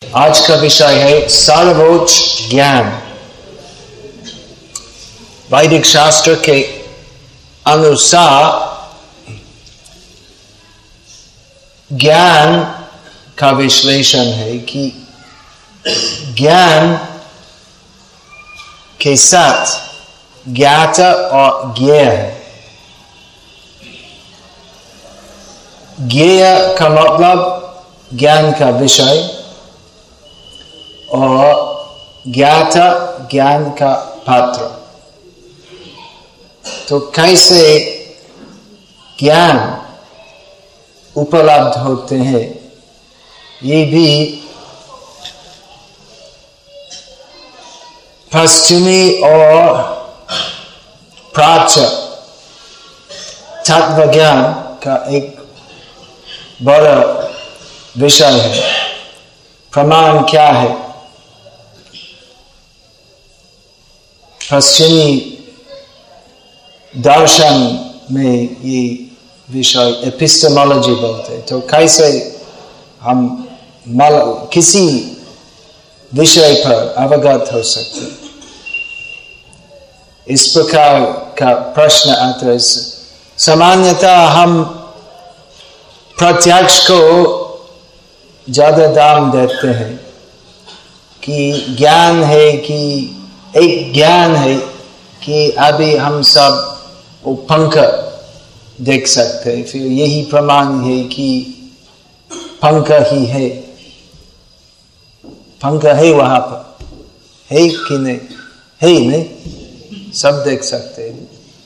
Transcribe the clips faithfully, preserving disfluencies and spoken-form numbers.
आज का विषय है सर्वोच्च ज्ञान। वैदिक शास्त्र के अनुसार ज्ञान का विश्लेषण है कि ज्ञान के साथ ज्ञाता और ज्ञेय है। ज्ञेय का मतलब ज्ञान का विषय और ज्ञाता ज्ञान का पात्र। तो कैसे ज्ञान उपलब्ध होते हैं ये भी पश्चिमी और प्राच्य तत्व ज्ञान का एक बड़ा विषय है। प्रमाण क्या है? पश्चिमी दर्शन में ये विषय एपिस्टेमोलॉजी बोलते हैं। तो कैसे हम मल किसी विषय पर अवगत हो सकते हैं, इस प्रकार का प्रश्न आता है। सामान्यतः हम प्रत्यक्ष को ज्यादा दाम देते हैं कि ज्ञान है, कि एक ज्ञान है कि अभी हम सब वो पंख देख सकते हैं, फिर यही प्रमाण है कि पंख ही है। पंख है वहां पर, है कि नहीं? है नहीं, सब देख सकते हैं।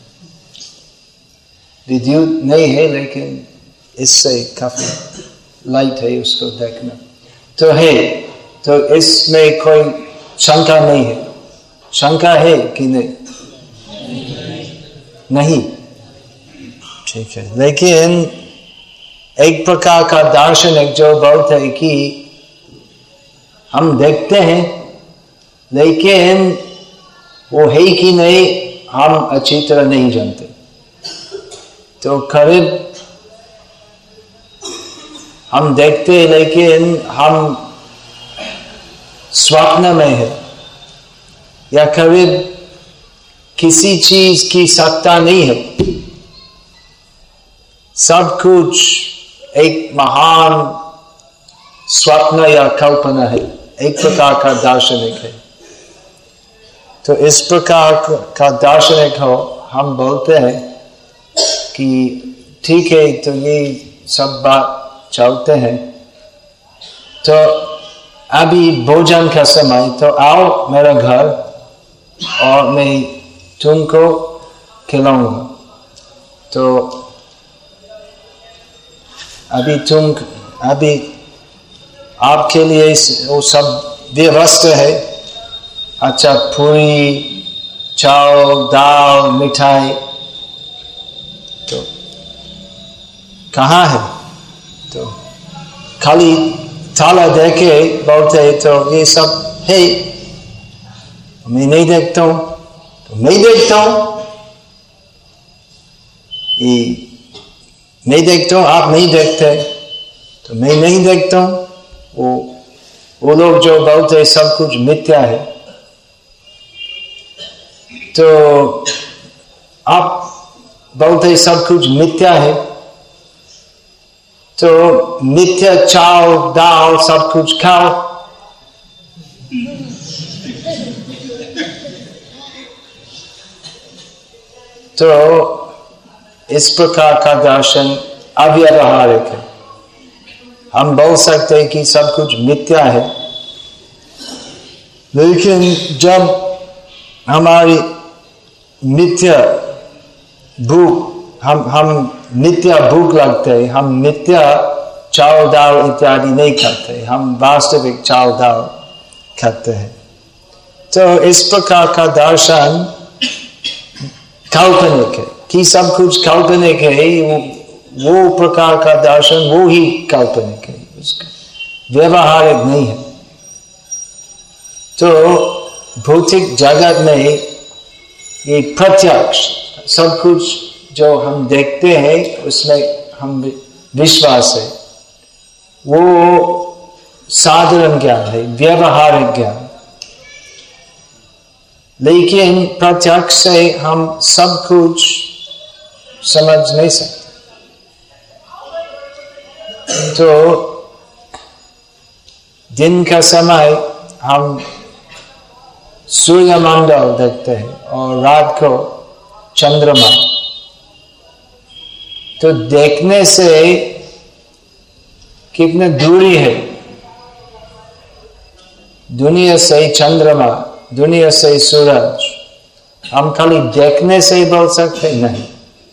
विद्युत नहीं है लेकिन इससे काफी लाइट है, उसको देखना तो है। तो इसमें कोई शंका नहीं है। शंका है कि नहीं? नहीं, ठीक है। लेकिन एक प्रकार का दार्शनिक जो बोलते है कि हम देखते हैं लेकिन वो है कि नहीं हम अच्छी तरह नहीं जानते। तो करीब हम देखते हैं लेकिन हम स्वप्न में है, या करीब किसी चीज की सत्ता नहीं है। सब कुछ एक महान स्वप्न या कल्पना है। एक प्रकार का दार्शनिक है। तो इस प्रकार का दार्शनिक हो हम बोलते हैं कि ठीक है, तो ये सब बात चलते हैं। तो अभी भोजन का समय, तो आओ मेरा घर और मैं तुमको खिलाऊंगा। तो अभी तुम अभी आपके लिए वो सब व्यवस्था है। अच्छा, पूरी, चावल, दाल, मिठाई, तो कहाँ है? तो खाली थाला देके बोलते हैं तो ये सब है, मैं नहीं देखता हूं। तो मैं देखता हूं, ये मैं देखता हूं, आप नहीं देखते, तो मैं नहीं देखता हूं। वो वो लोग जो बोलते हैं सब कुछ मिथ्या है, तो आप बोलते हैं सब कुछ मिथ्या है, तो मिथ्या चावल दाल सब कुछ खाओ। तो इस प्रकार का दर्शन अव्यावहारिक है। हम बोल सकते हैं कि सब कुछ मिथ्या है, लेकिन जब हमारी मिथ्या भूख हम हम मिथ्या भूख लगते है, हम मिथ्या चावल दाल इत्यादि नहीं खाते, हम वास्तविक चावल दाल खाते हैं। तो इस प्रकार का दर्शन काल्पनिक है कि सब कुछ काल्पनिक है। वो, वो प्रकार का दर्शन वो ही काल्पनिक है, उसका व्यवहारिक नहीं है। तो भौतिक जगत में ये प्रत्यक्ष सब कुछ जो हम देखते हैं उसमें हम विश्वास है, वो साधारण ज्ञान है, व्यवहारिक ज्ञान। लेकिन प्रत्यक्ष से हम सब कुछ समझ नहीं सकते। तो दिन का समय हम सूर्यमंडल देखते हैं और रात को चंद्रमा। तो देखने से कितनी दूरी है दुनिया से चंद्रमा, दुनिया से सूरज, हम खाली देखने से ही बोल सकते नहीं।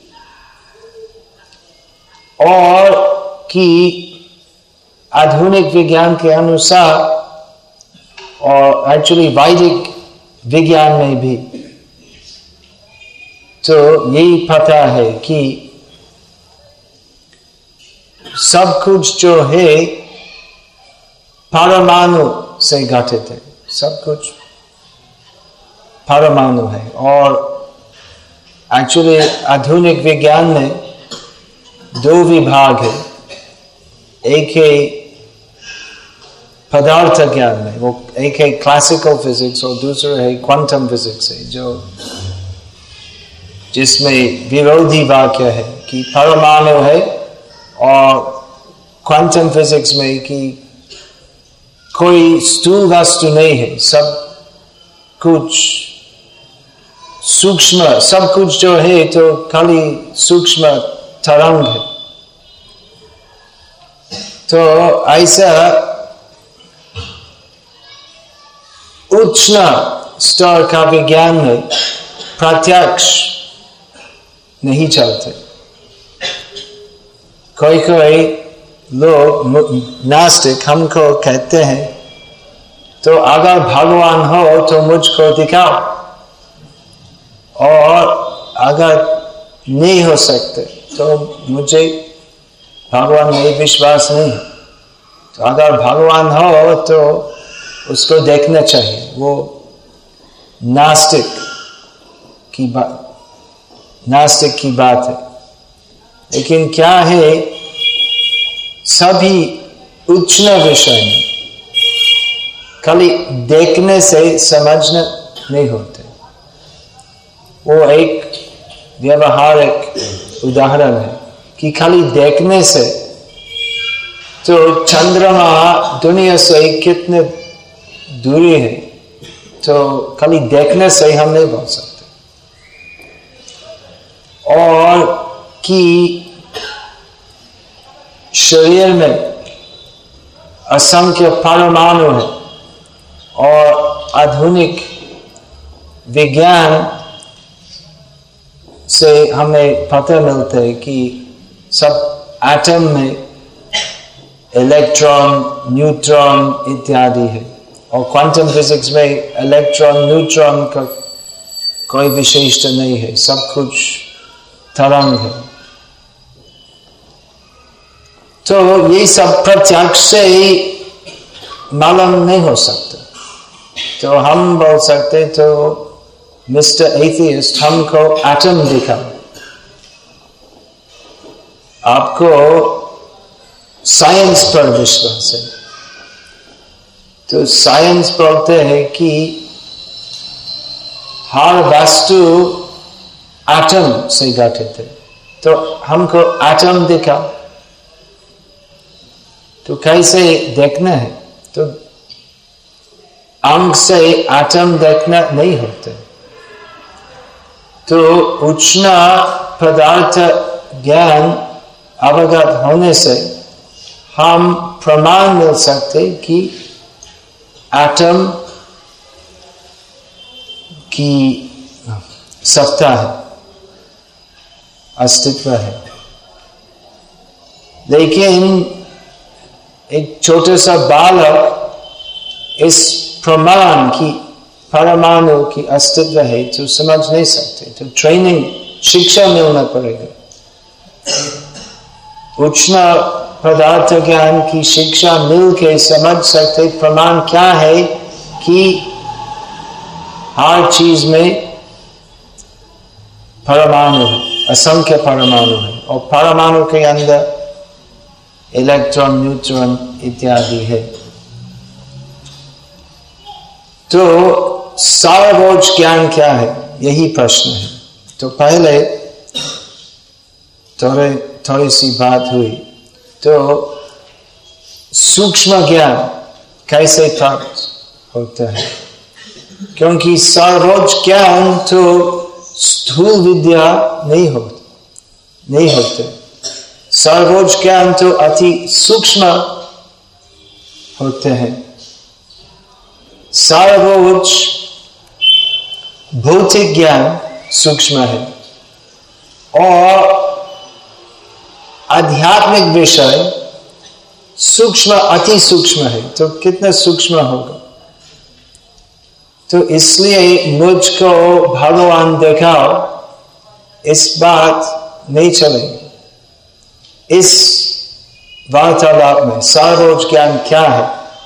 और कि आधुनिक विज्ञान के अनुसार और एक्चुअली वैदिक विज्ञान में भी तो यही पता है कि सब कुछ जो है परमाणु से गठित है, सब कुछ परमाणु है। और एक्चुअली आधुनिक विज्ञान में दो विभाग है, एक है पदार्थ ज्ञान में, वो एक है क्लासिकल फिजिक्स और दूसरा है क्वांटम फिजिक्स है, जो जिसमें विरोधी वाक्य है कि परमाणु है, और क्वांटम फिजिक्स में कि कोई स्थूल वस्तु नहीं है, सब कुछ सूक्ष्म, सब कुछ जो है तो खाली सूक्ष्म तरंग है। तो ऐसा उच्च स्तर का विज्ञान में प्रत्यक्ष नहीं चलते। कोई कोई लोग नास्तिक हमको कहते हैं तो अगर भगवान हो तो मुझको दिखाओ, और अगर नहीं हो सकते तो मुझे भगवान में विश्वास नहीं। तो अगर भगवान हो तो उसको देखना चाहिए। वो नास्तिक की बात नास्तिक की बात है। लेकिन क्या है, सभी उच्च विषय में खाली देखने से समझना नहीं होते। वो एक व्यवहारिक उदाहरण है कि खाली देखने से तो चंद्रमा दुनिया से कितने दूरी है, तो खाली देखने से हम नहीं बोल सकते। और कि शरीर में असंख्य परमाणु है, और आधुनिक विज्ञान से हमें पता मिलता है कि सब एटम में इलेक्ट्रॉन, न्यूट्रॉन इत्यादि है, और क्वांटम फिजिक्स में इलेक्ट्रॉन, न्यूट्रॉन का कोई विशेषता नहीं है, सब कुछ तरंग है। तो ये सब प्रत्यक्ष से ही मालूम नहीं हो सकता। तो हम बोल सकते तो मिस्टर एथियस्ट हमको एटम दिखाओ। आपको साइंस पर विश्वास है, तो साइंस बोलते हैं कि हर वस्तु एटम से गठित है, तो हमको एटम दिखाओ। तो कैसे देखना है? तो अंक से एटम देखना नहीं होता। तो उच्च पदार्थ ज्ञान अवगत होने से हम प्रमाण मिल सकते कि एटम की सत्ता है, अस्तित्व है। लेकिन एक छोटा सा बालक इस प्रमाण की परमाणु की अस्तित्व है तो समझ नहीं सकते। तो ट्रेनिंग, शिक्षा मिलना पड़ेगा। उच्च पदार्थ ज्ञान की शिक्षा मिल के समझ सकते प्रमाण क्या है कि हर चीज में परमाणु है, असंख्य परमाणु है, और परमाणु के अंदर इलेक्ट्रॉन, न्यूट्रॉन इत्यादि है। तो सारभौज ज्ञान क्या है, यही प्रश्न है। तो पहले थोड़े थोड़ी सी बात हुई, तो सूक्ष्म ज्ञान कैसे प्राप्त होता है, क्योंकि सारभौज ज्ञान तो स्थूल विद्या नहीं हो नहीं होते। सारभौज ज्ञान तो अति सूक्ष्म होते हैं। सारभौज भौतिक ज्ञान सूक्ष्म है और आध्यात्मिक विषय सूक्ष्म अति सूक्ष्म है। तो कितना सूक्ष्म होगा। तो इसलिए मुझको भगवान दिखाओ, इस बात नहीं चलेगी। इस वार्तालाप में सारभौज ज्ञान क्या है,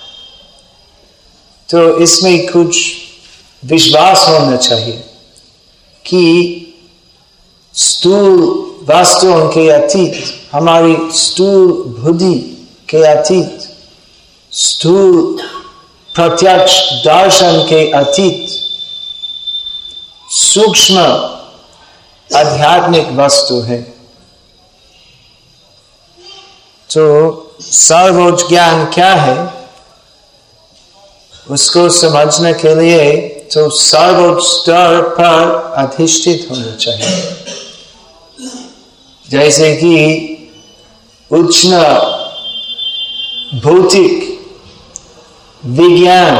तो इसमें कुछ विश्वास होना चाहिए कि स्थूल वास्तवों के अतीत, हमारी स्थूल बुद्धि के अतीत, स्थूल प्रत्यक्ष दर्शन के अतीत सूक्ष्म आध्यात्मिक वस्तु है। तो सारभौज ज्ञान क्या है, उसको समझने के लिए तो सारभौज स्तर पर अधिष्ठित होना चाहिए। जैसे कि उच्च भौतिक विज्ञान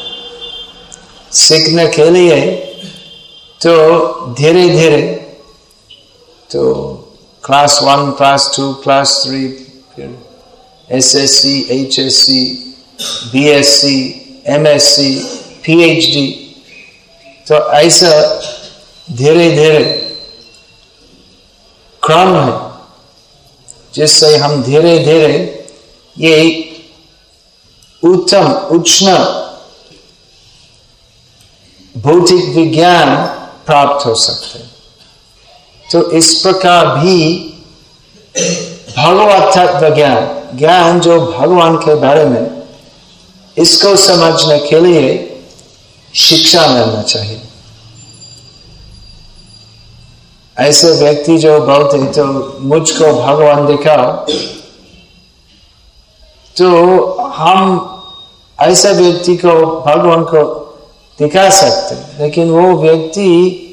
सीखने के लिए तो धीरे धीरे तो class one, class two, class three, फिर S S C, H S C, B S C, M S C, P H D, तो ऐसा धीरे धीरे क्रम है जिससे हम धीरे धीरे ये उत्तम उच्च भौतिक विज्ञान प्राप्त हो सकते हैं। तो इस प्रकार भी भगवत तत्व ज्ञान, ज्ञान जो भगवान के बारे में, इसको समझने के लिए शिक्षा मिलना चाहिए। ऐसे व्यक्ति जो बोलते हैं तो मुझको भगवान दिखाओ, तो हम ऐसे व्यक्ति को भगवान को दिखा सकते, लेकिन वो व्यक्ति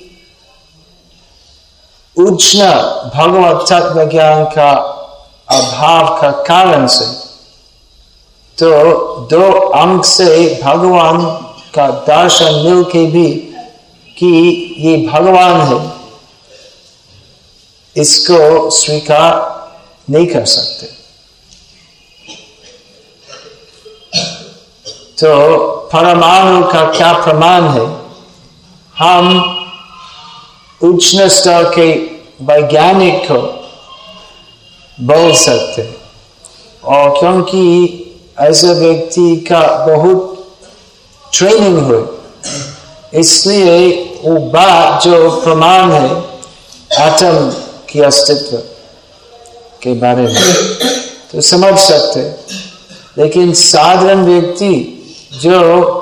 उच्च भगवत तत्व ज्ञान का अभाव का कारण से तो दो अंक से भगवान का दर्शन मिल के भी कि ये भगवान है, इसको स्वीकार नहीं कर सकते। तो परमाणु का क्या प्रमाण है, हम उच्च स्तर के वैज्ञानिक को बोल सकते, और क्योंकि ऐसे व्यक्ति का बहुत ट्रेनिंग हुई, इसलिए वो बात जो प्रमाण है एटम के अस्तित्व के बारे में तो समझ सकते। लेकिन साधारण व्यक्ति जो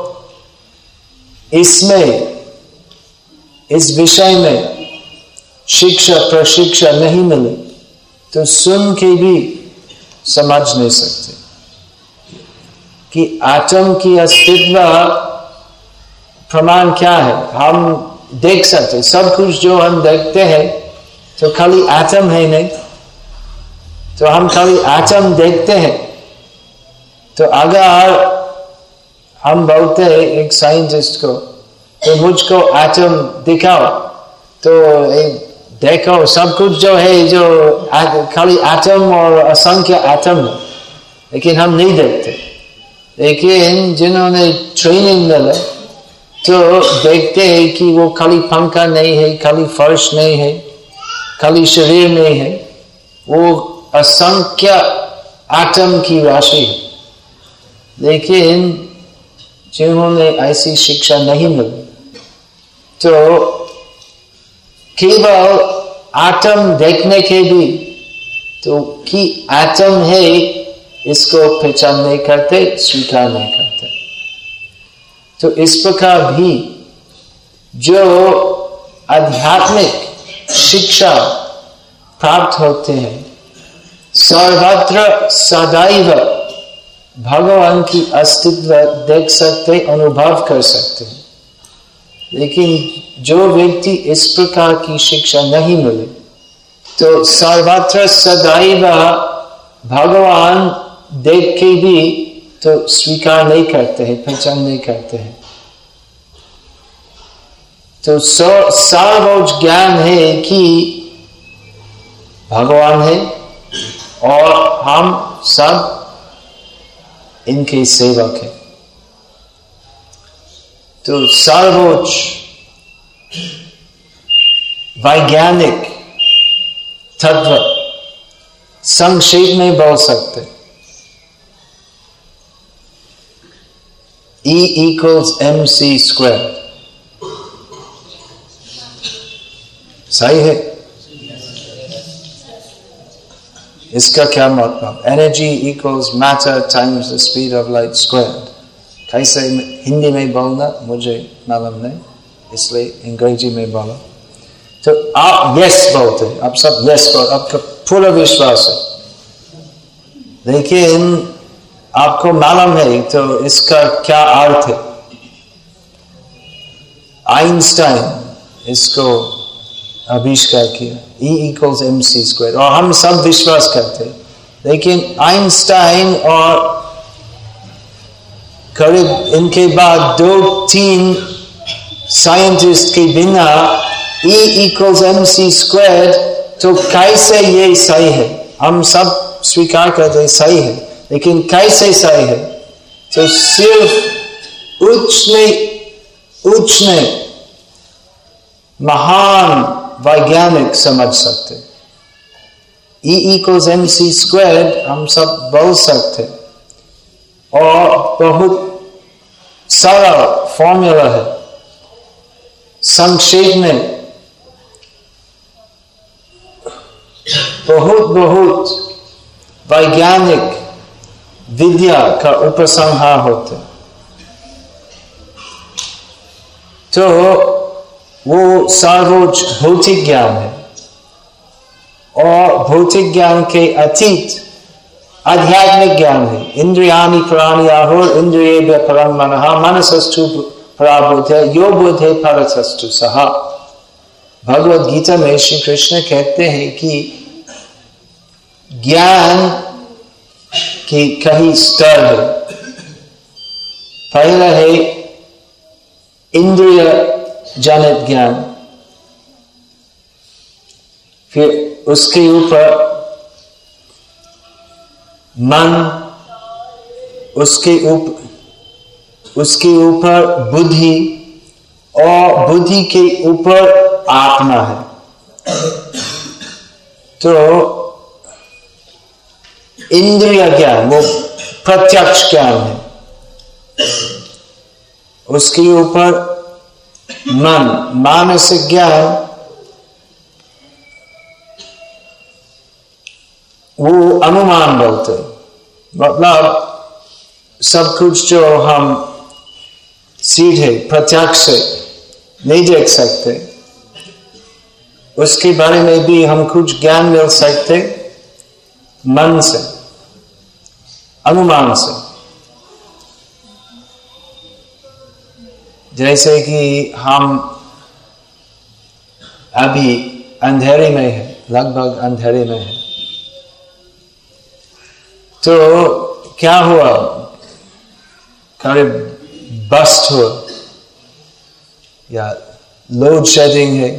इसमें इस विषय में शिक्षा प्रशिक्षण नहीं मिले तो सुन के भी समझ नहीं सकते कि एटम की अस्तित्व प्रमाण क्या है। हम देख सकते सब कुछ जो हम देखते हैं तो खाली एटम है नहीं, तो हम खाली एटम देखते हैं। तो अगर हम बोलते हैं एक साइंटिस्ट को तो मुझको एटम दिखाओ, तो देखो सब कुछ जो है जो खाली एटम और असंख्य एटम है, लेकिन हम नहीं देखते। लेकिन जिन्होंने ट्रेनिंग मिला तो देखते हैं कि वो खाली पंखा नहीं है, खाली फर्श नहीं है, खाली शरीर नहीं है, वो असंख्य एटम की राशि है। लेकिन जिन्होंने ऐसी शिक्षा नहीं मिली तो केवल एटम देखने के भी तो कि एटम है इसको पहचान नहीं करते, स्वीकार नहीं करते। तो इस प्रकार भी जो आध्यात्मिक शिक्षा प्राप्त होते हैं सर्वत्र सदैव भगवान की अस्तित्व देख सकते, अनुभव कर सकते हैं। लेकिन जो व्यक्ति इस प्रकार की शिक्षा नहीं मिले तो सर्वत्र सदैव भगवान देख के भी तो स्वीकार नहीं करते हैं, पहचान नहीं करते हैं। तो सर्वोच्च ज्ञान है कि भगवान है और हम सब इनके सेवक हैं। तो सर्वोच्च वैज्ञानिक तत्व संक्षेप में बोल सकते E equals mc square, सही है? इसका क्या मतलब? Energy equals matter times the speed of light squared. कैसे हिंदी में बोलना मुझे मालूम नहीं, इसलिए अंग्रेजी में बोला। तो आप यस बोलते, आप सब यस बोल, आपका पूरा विश्वास है, लेकिन आपको मालूम है तो इसका क्या अर्थ है? आइंस्टाइन इसको आविष्कार किया, E equals mc square, और हम सब विश्वास करते हैं। लेकिन आइंस्टाइन और करीब इनके बाद दो तीन साइंटिस्ट के बिना E equals mc square, तो कैसे ये सही है? हम सब स्वीकार करते हैं सही है, लेकिन कैसे सही है? तो सिर्फ उच्च ने उच्च ने महान वैज्ञानिक समझ सकते। E equals mc squared हम सब बोल सकते, और बहुत सरल फॉर्मूला है। संक्षेप में बहुत बहुत वैज्ञानिक विद्या का उपसंहार होते। तो वो सर्वोच्च भौतिक ज्ञान है, और भौतिक ज्ञान के अतीत आध्यात्मिक ज्ञान है। इंद्रियाणि पराणि आहुर इंद्रियेभ्य परं मनः मनसस्तु परा बुद्धे यो बुद्धे परतस्तु सः। भगवद गीता में श्री कृष्ण कहते हैं कि ज्ञान के कई स्तर है। पहला है इंद्रिय जनित ज्ञान, फिर उसके ऊपर मन, उसके ऊपर उसके ऊपर बुद्धि, और बुद्धि के ऊपर आत्मा है। तो इंद्रिय ज्ञान वो प्रत्यक्ष ज्ञान है, उसके ऊपर मन, मानसिक ज्ञान वो अनुमान बोलते, मतलब सब कुछ जो हम सीधे प्रत्यक्ष से नहीं देख सकते, उसके बारे में भी हम कुछ ज्ञान मिल सकते मन से, अनुमान से। जैसे कि हम अभी अंधेरे में है, लगभग अंधेरे में है, तो क्या हुआ? करीब बस्ट हुआ या लोड शेडिंग है,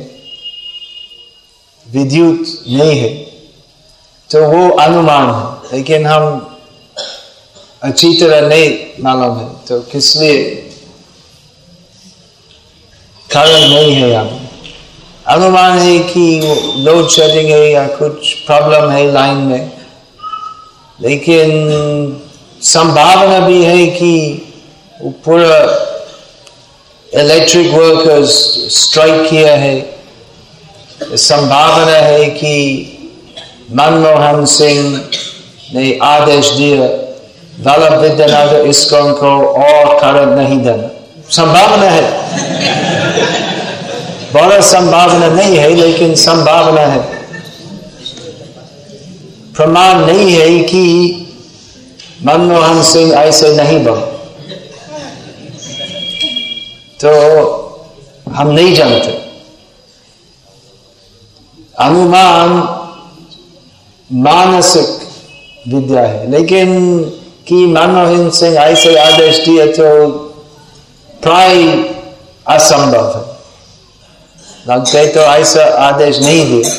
विद्युत नहीं है, तो वो अनुमान है, लेकिन हम अच्छी तरह नहीं मालूम है, तो किस लिए कारण नहीं है। अब अनुमान है कि वो लोड शेडिंग है या कुछ प्रॉब्लम है लाइन में, लेकिन संभावना भी है कि पूरा इलेक्ट्रिक वर्कर्स स्ट्राइक किया है। संभावना है कि मनमोहन सिंह ने आदेश दिया वल्लभ विद्यानगर इस्कॉन को और करंट नहीं देना, संभावना है, बड़ा संभावना नहीं है लेकिन संभावना है। प्रमाण नहीं है कि मनमोहन सिंह ऐसे नहीं बने, तो हम नहीं जानते। अनुमान मानसिक विद्या है, लेकिन कि मनमोहन सिंह ऐसे आदेश दिए तो प्राय असंभव है। लगते तो ऐसा आदेश नहीं दिए,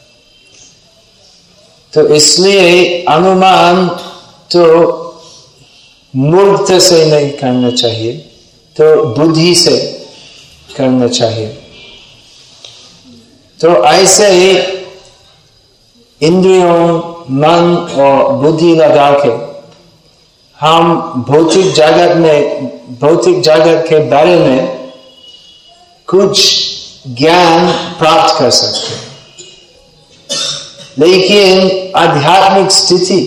तो इसलिए अनुमान तो मूर्ख से नहीं करना चाहिए, तो बुद्धि से करना चाहिए। तो ऐसे इंद्रियों, मन और बुद्धि लगा के हम भौतिक जगत में, भौतिक जगत के बारे में कुछ ज्ञान प्राप्त कर सकते हैं, लेकिन आध्यात्मिक स्थिति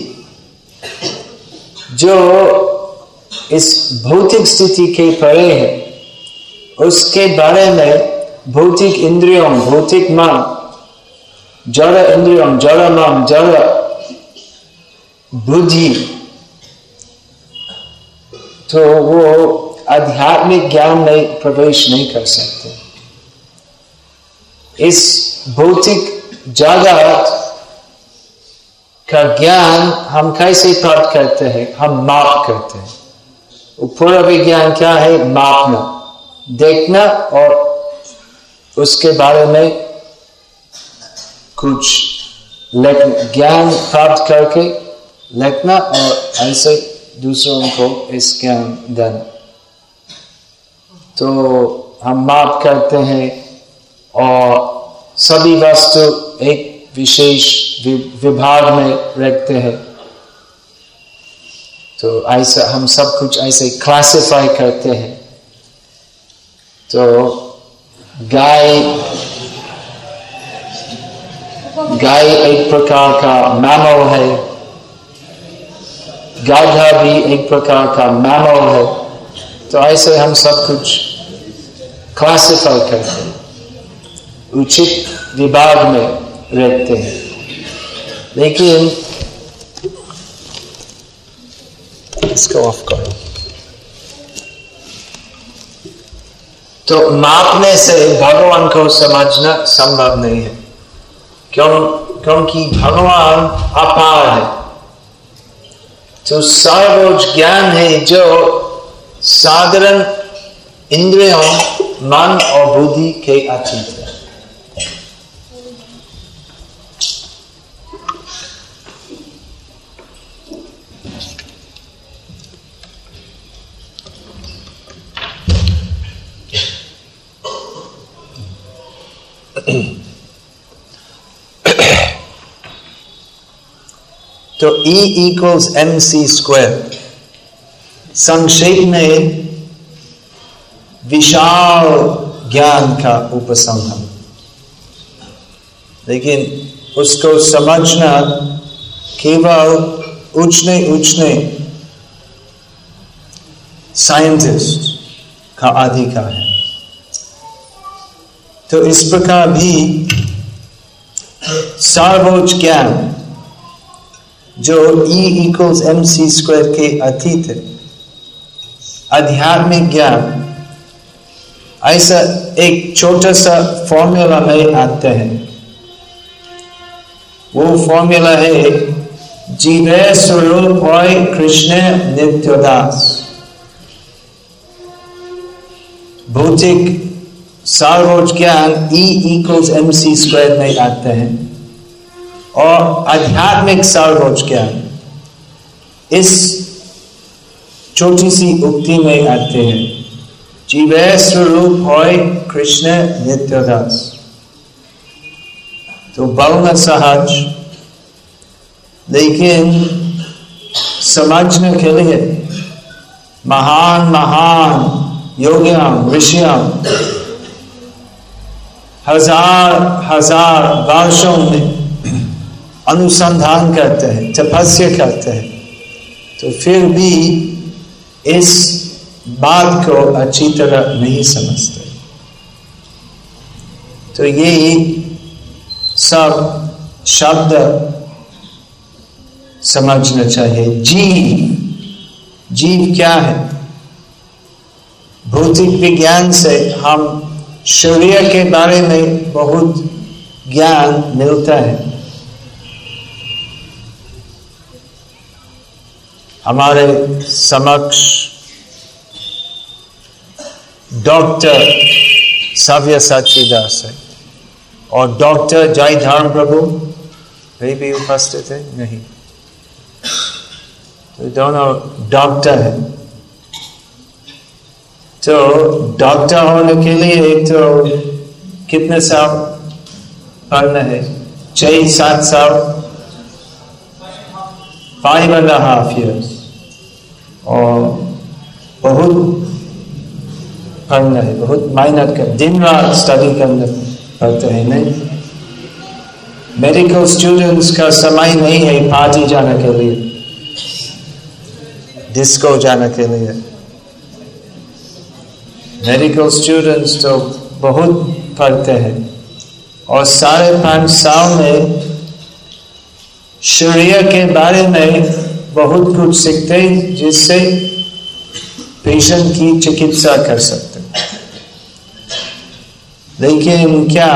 जो इस भौतिक स्थिति के परे है, उसके बारे में भौतिक इंद्रियों, भौतिक मन, जड़ इंद्रियों, जड़ मन, जड़ बुद्धि, तो वो आध्यात्मिक ज्ञान में प्रवेश नहीं कर सकते। इस भौतिक जगत का ज्ञान हम कैसे प्राप्त करते हैं? हम माप करते हैं। पूरा विज्ञान क्या है? मापना, देखना और उसके बारे में कुछ ज्ञान प्राप्त करके लिखना और ऐसे दूसरों को इस ज्ञान देना। तो हम माप करते हैं और सभी वस्तु एक विशेष विभाग में रखते हैं। तो ऐसा हम सब कुछ ऐसे क्लासिफाई करते हैं। तो गाय गाय एक प्रकार का मैमल है, गाधा भी एक प्रकार का मैमल है। तो ऐसे हम सब कुछ क्लासिफाई करते हैं, उचित विभाग में रखते हैं। लेकिन इसको ऑफ करो। तो मापने से भगवान को समझना संभव नहीं है, क्यों? क्योंकि भगवान अपार है। तो सर्वोच्च ज्ञान है जो साधारण इंद्रियों, मन और बुद्धि के अतीत है। तो E equals M C square संक्षेप में विशाल ज्ञान का उपसंहार, लेकिन उसको समझना केवल उचने उचने साइंटिस्ट का अधिकार है। तो इस प्रकार भी सर्वोच्च ज्ञान जो E equals M C square के अतीत है, आध्यात्मिक ज्ञान, ऐसा एक छोटा सा फॉर्मूला में आते हैं। वो फॉर्मूला है जीवे स्वरूप होय कृष्ण नित्योदास। भौतिक सर्वोच्च ज्ञान E equals M C square में आते हैं और आध्यात्मिक सर्वोच्च ज्ञान इस छोटी सी उक्ति में आते हैं, जीवे स्वरूप होय कृष्ण नित्योदास। तो बोलना सहज, लेकिन समझने के लिए महान महान योगियां, ऋषियां हजार हजार वर्षों में अनुसंधान करते हैं, तपस्या करते हैं, तो फिर भी इस बात को अच्छी तरह नहीं समझते। तो ये सब शब्द समझना चाहिए। जीव, जीव क्या है? भौतिक विज्ञान से हम शरीर के बारे में बहुत ज्ञान मिलता है। हमारे समक्ष डॉक्टर सव्यसाची दास है और डॉक्टर जय धर्म प्रभु वे भी उपस्थित है नहीं, तो दोनों डॉक्टर है। तो डॉक्टर होने के लिए तो कितने साल पढ़ना है? छह सात साल, फाइव एंड हाफ ईयर्स, और बहुत पढ़ना है, बहुत मेहनत कर, दिन रात स्टडी करना पड़ता है। नहीं, मेडिकल स्टूडेंट्स का समय नहीं है पार्टी जाने के लिए, डिस्को जाने के लिए। मेडिकल स्टूडेंट्स तो बहुत पढ़ते हैं और साढ़े पांच साल में शरीर के बारे में बहुत कुछ सीखते हैं जिससे पेशेंट की चिकित्सा कर सकते। लेकिन क्या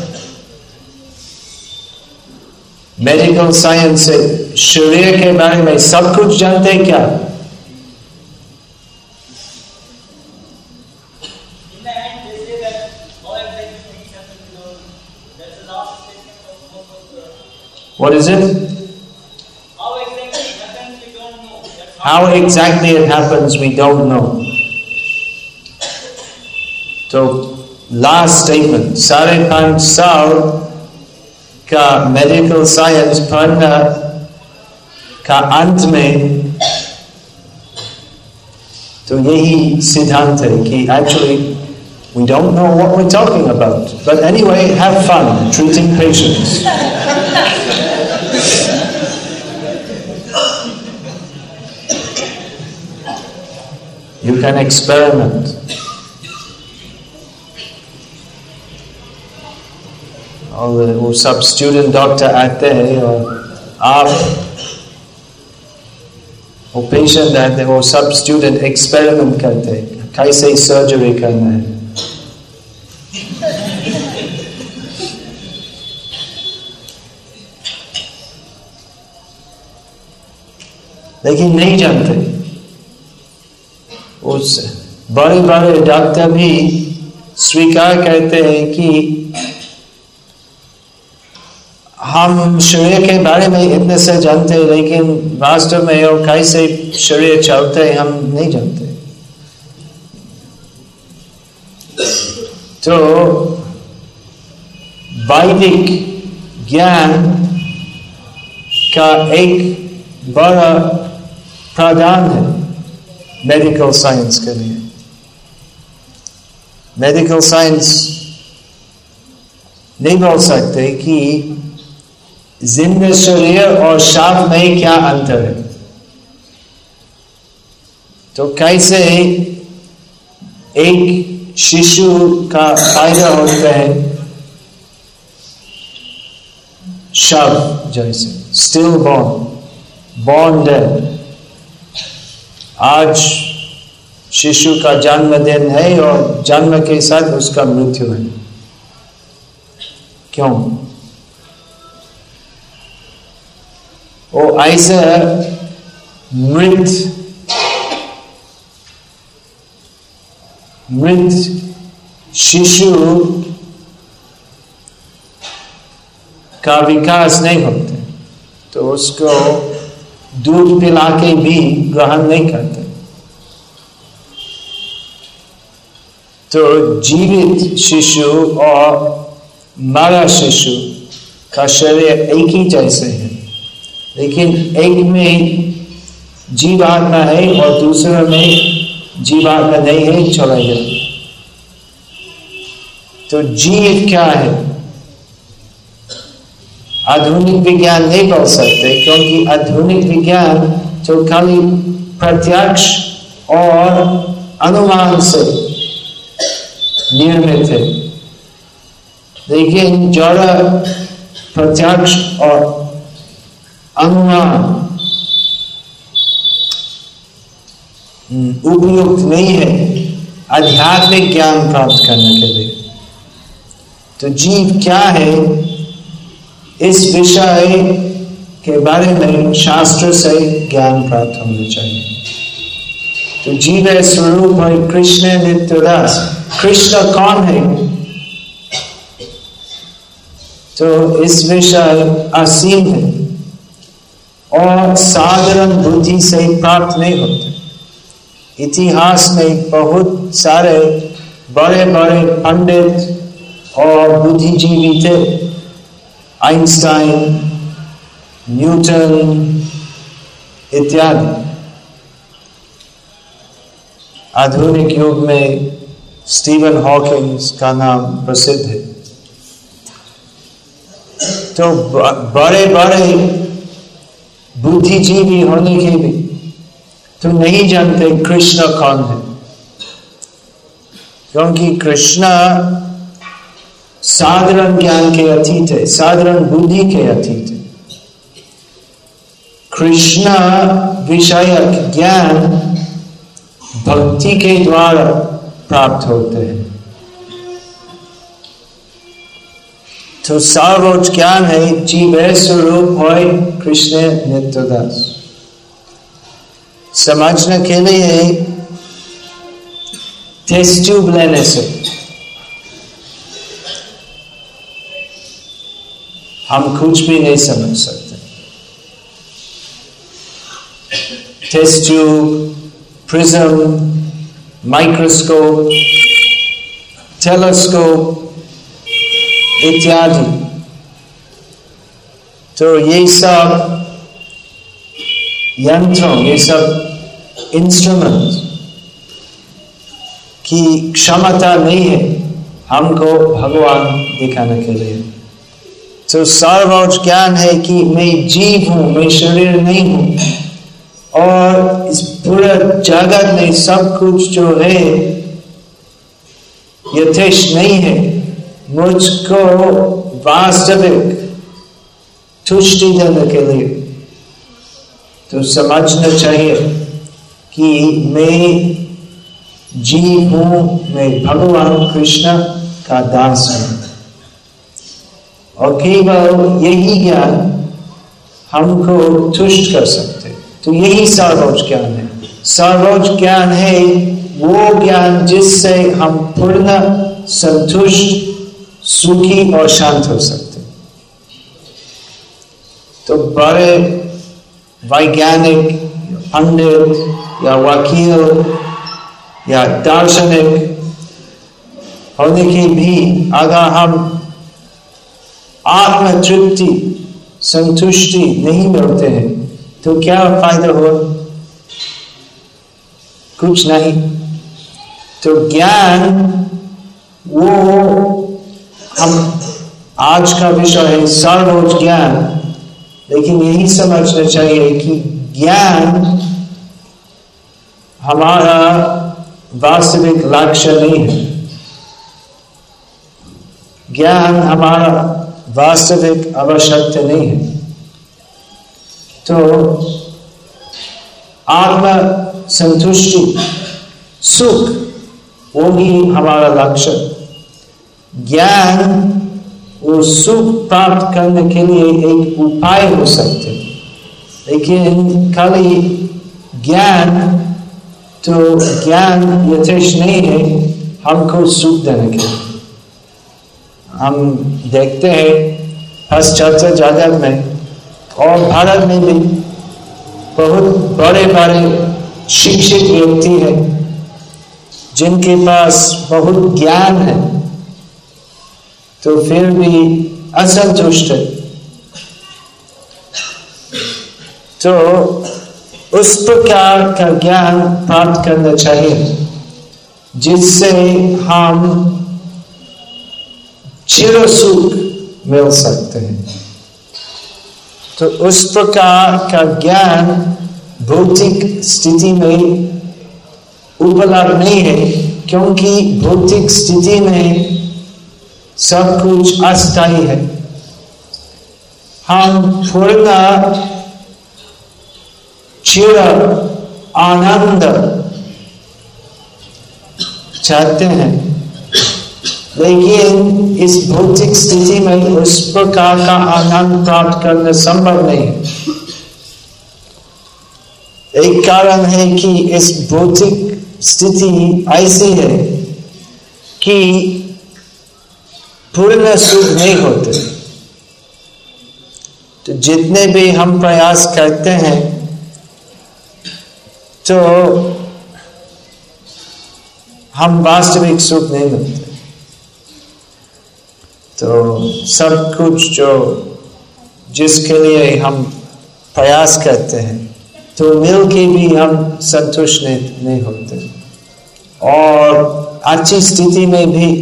मेडिकल साइंस से शरीर के बारे में सब कुछ जानते हैं क्या? What is it? How exactly it happens, we don't know. How exactly it happens, we don't know. तो लास्ट स्टेटमेंट, साढ़े पांच साल का मेडिकल साइंस पढ़ना का अंत में तो यही सिद्धांत है कि actually we don't know what we're talking about, but anyway, have fun treating patients. You can experiment. और वो सब स्टूडेंट डॉक्टर आते हैं और आप वो पेशेंट आते हैं, वो सब स्टूडेंट एक्सपेरिमेंट करते हैं कैसे सर्जरी करना है। लेकिन नहीं जानते। उस बड़े बड़े डॉक्टर भी स्वीकार करते हैं कि हम शरीर के बारे में इतने से जानते हैं, लेकिन वास्तव में वो कैसे शरीर चलते हैं हम नहीं जानते। तो वैदिक ज्ञान का एक बड़ा प्रावधान है मेडिकल साइंस के लिए। मेडिकल साइंस नहीं बोल सकते कि जिंदा शरीर और शाप में क्या अंतर है। तो कैसे एक शिशु का फायदा होता है शव जैसे, स्टिल बॉर्न, बॉर्न डेड। आज शिशु का जन्मदिन है और जन्म के साथ उसका मृत्यु है। क्यों? वो ऐसे मृत मृत शिशु का विकास नहीं होते, तो उसको दूध पिला के भी ग्रहण नहीं करते। तो जीवित शिशु और मरा शिशु का शरीर एक ही जैसे है, लेकिन एक में जीवात्मा है और दूसरे में जीवात्मा नहीं है, चला गया। तो जीव क्या है आधुनिक विज्ञान नहीं बोल सकते, क्योंकि आधुनिक विज्ञान तो खाली प्रत्यक्ष और अनुमान से निर्मित है, लेकिन जड़ प्रत्यक्ष और अनुमान उपयुक्त नहीं है आध्यात्मिक ज्ञान प्राप्त करने के लिए। तो जीव क्या है इस विषय के बारे में शास्त्र से ज्ञान प्राप्त होना चाहिए। तो जीव है स्वरूप है कृष्ण नित्यदास। कृष्ण कौन है? तो इस विषय असीम है और साधारण बुद्धि से प्राप्त नहीं होते। इतिहास में बहुत सारे बड़े बड़े पंडित और बुद्धिजीवी थे, आइंस्टाइन, न्यूटन इत्यादि। आधुनिक युग में स्टीवन हॉकिंग का नाम प्रसिद्ध है। तो बड़े बड़े बुद्धिजीवी होने के भी तो नहीं जानते कृष्ण कौन है, क्योंकि कृष्ण साधारण ज्ञान के अतीत है, साधारण बुद्धि के अतीत है। कृष्ण विषयक ज्ञान भक्ति के द्वारा प्राप्त होते हैं। तो सर्वोच्च ज्ञान है जीव स्वरूप है कृष्ण नित्यदास। समझने के लिए टेस्ट ट्यूब लेने से हम कुछ भी नहीं समझ सकते। Test tube, prism, microscope, telescope इत्यादि, तो ये सब यंत्रों, ये सब इंस्ट्रूमेंट की क्षमता नहीं है हमको भगवान दिखाने के लिए। तो सर्वोच्च ज्ञान है कि मैं जीव हूं, मैं शरीर नहीं हूं और इस पूरे जगत में सब कुछ जो है यथेष्ट नहीं है। मुझको वास्तविक तुष्टि देने के लिए तो समझना चाहिए कि मैं जीव हूं, मैं भगवान कृष्ण का दास हूं। और केवल यही ज्ञान हमको तुष्ट कर सकते। तो यही सर्वोच्च ज्ञान है। सर्वोच्च ज्ञान है वो ज्ञान जिससे हम पूर्ण संतुष्ट, सुखी और शांत हो सकते। तो बड़े वैज्ञानिक, पंडित या वकील या दार्शनिक होने के भी अगर हम आत्म तृप्ति, संतुष्टि नहीं मिलते हैं तो क्या फायदा हुआ? कुछ नहीं। तो ज्ञान वो हम आज का विषय है सर्वोच्च ज्ञान, लेकिन यही समझना चाहिए कि ज्ञान हमारा वास्तविक लक्ष्य नहीं है। ज्ञान हमारा वास्तविक आवश्यकता नहीं है। तो आत्म संतुष्टि, सुख, वो ही हमारा लक्ष्य। ज्ञान वो सुख प्राप्त करने के लिए एक उपाय हो सकते, लेकिन खाली ज्ञान तो ज्ञान यथेष्ट नहीं है हमको सुख देने के लिए। हम देखते हैं पाश्चात्य जगत में और भारत में भी बहुत बड़े बड़े शिक्षित व्यक्ति हैं जिनके पास बहुत ज्ञान है, तो फिर भी असंतुष्ट है। तो उस प्रकार का ज्ञान प्राप्त करना चाहिए जिससे हम चिर सुख मिल सकते हैं। तो उस प्रकार का ज्ञान भौतिक स्थिति में उपलब्ध नहीं है, क्योंकि भौतिक स्थिति में सब कुछ अस्थायी है। हम पूर्ण चिर आनंद चाहते हैं, लेकिन इस भौतिक स्थिति में उस प्रकार का आनंद प्राप्त करना संभव नहीं है। एक कारण है कि इस भौतिक स्थिति ऐसी है कि पूर्ण सुख नहीं होते। तो जितने भी हम प्रयास करते हैं तो हम वास्तविक सुख नहीं मिलते। तो सब कुछ जो जिसके लिए हम प्रयास करते हैं तो मिल के भी हम संतुष्ट नहीं, नहीं होते, और अच्छी स्थिति में भी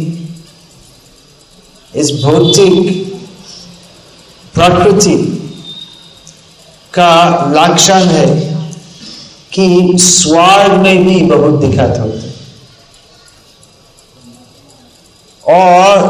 इस भौतिक प्रकृति का लक्षण है कि स्वार्थ में भी बहुत दिक्कत होते, और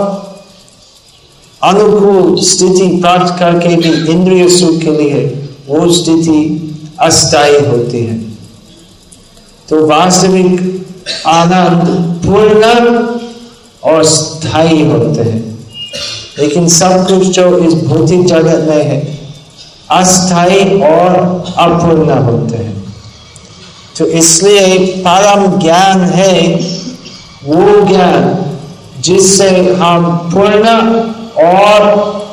अनुकूल स्थिति प्राप्त करके भी इंद्रिय सुख के लिए वो स्थिति अस्थायी होती है। तो वास्तविक आनंद पूर्ण और स्थायी होते हैं, लेकिन सब कुछ जो इस भौतिक जगत में है अस्थायी और अपूर्ण होते हैं। तो इसलिए परम ज्ञान है वो ज्ञान जिससे हम पूर्ण और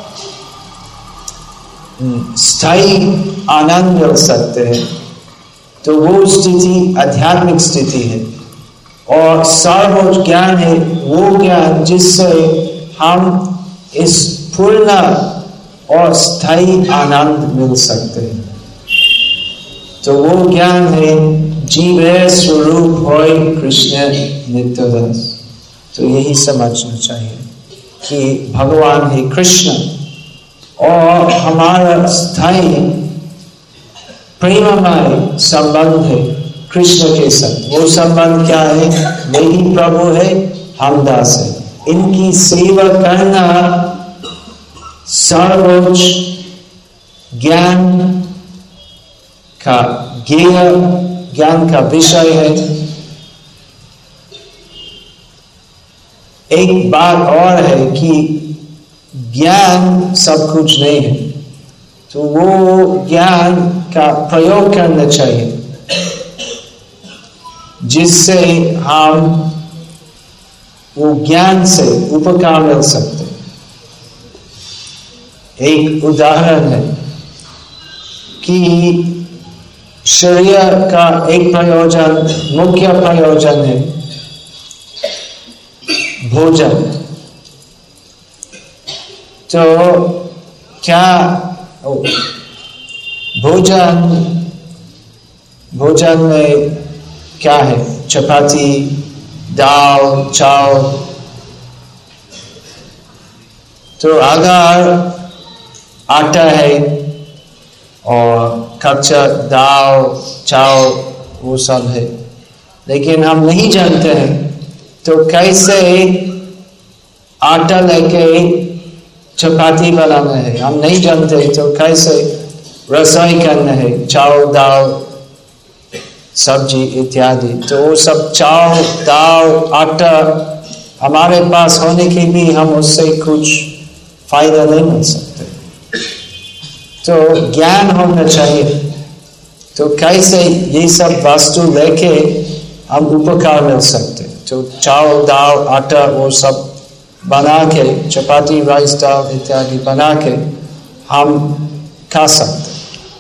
स्थायी आनंद मिल सकते हैं। तो वो स्थिति आध्यात्मिक स्थिति है, और सर्वोच्च ज्ञान है वो ज्ञान जिससे हम इस पूर्ण और स्थायी आनंद मिल सकते हैं। तो वो ज्ञान है जीव स्वरूप होय कृष्ण नित्यदास। तो यही समझना चाहिए कि भगवान है कृष्ण, और हमारा स्थायी प्रेममय संबंध है कृष्ण के साथ। वो संबंध क्या है? वही प्रभु है, हम दास है। इनकी सेवा करना सर्वोच्च ज्ञान का ज्ञेय ज्ञान का विषय है। एक बात और है कि ज्ञान सब कुछ नहीं है, तो वो ज्ञान का प्रयोग करना चाहिए जिससे हम वो ज्ञान से उपकार मिल सकते। एक उदाहरण है कि शरीर का एक प्रयोजन, मुख्य प्रयोजन है भोजन। तो क्या भोजन भोजन में क्या है? चपाती, दाल, चावल। तो अगर आटा है और कच्चा दाल, चावल वो सब है, लेकिन हम नहीं जानते हैं तो कैसे आटा लेके चपाती बनाना है, हम नहीं जानते तो कैसे रसोई करना है, चावल, दाल, सब्जी इत्यादि। तो वो सब चावल, दाल, आटा हमारे पास होने के भी हम उससे कुछ फायदा नहीं मिल सकते। तो ज्ञान होना चाहिए। तो कैसे ये सब वस्तु लेके हम उपकार मिल सकते। तो चावल, दाल, आटा वो सब बना के, चपाती, राइस, दाल इत्यादि बना के हम खा सकते।